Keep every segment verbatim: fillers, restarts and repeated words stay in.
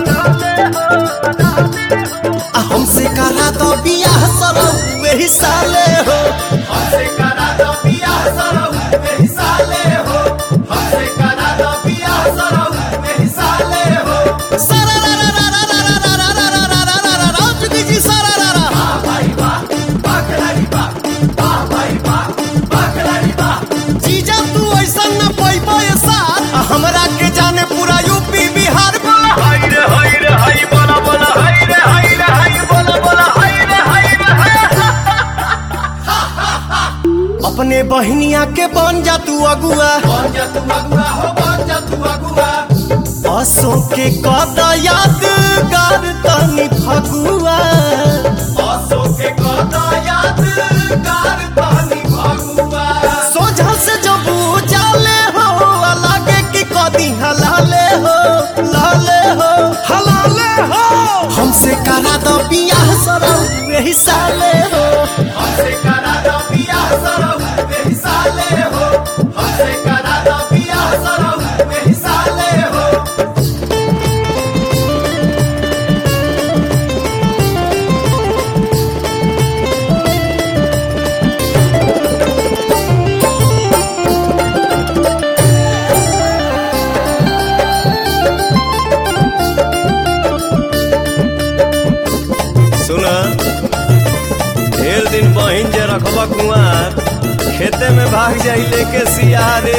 हमसे करा दो बियाह सरौ वही साले हो हमसे करा दो बियाह सरौ वही साले हो हमसे करा दो बियाह सरौ वही साले हो सारा रा रा रा रा रा रा रा रा रा रा रा रा रा रा जुगी जी सारा रा रा वाह भाई वाह वाह खिलाड़ी वाह वाह भाई वाह वाह खिलाड़ी वाह जीजा तू ऐसा न पैबो ये साथ हमरा के जाने पूरा यूपी बिहार बोला हाय रे हाय रे हाय बोला बोला हाय रे हाय रे हाय बोला बोला हाय रे हाय रे हाय अपने बहनिया के बन जा तू अगुआ बन जा तू अगुआ हो बन जा तू अगुआ असों के कदा यादगार तनी फगुआ आसो के कदा यादगार पानी भगुआ सोझा से जब जाले हो लागे कि कदी हलाले हो लाले हो हलाले हो हमसे करा दो बियाह सरौ वही साले हो हमसे करा दो बियाह सरौ वही साले हो हमसे करा दो बियाह सरौ वही साले हो सुना ढेर दिन बहिन जे रखबा कुआर खेते में भाग जाई लेके सियारे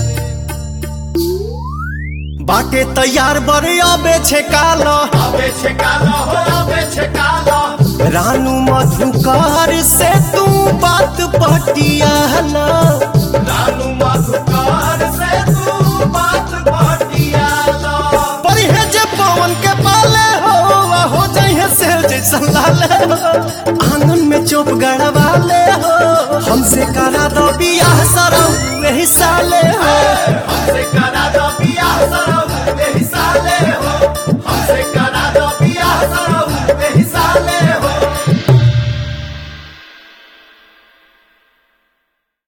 बाटे तैयार बड़े अबे छे काला अबे छकालो हो अबे छकालो रानू मधुकार से तू बात पटियाला रानू मधुकार से तू बात पटियालो परहेज पवन के पाले हो आ हो जाइए से जैसा लाले हो आंगन में चोप गड़वाले हो हमसे करा दो बियाह सरौ वही साले हो